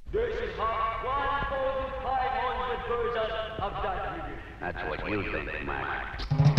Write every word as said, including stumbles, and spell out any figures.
This is how one thousand five hundred versions of that video. That's what you think, Mac.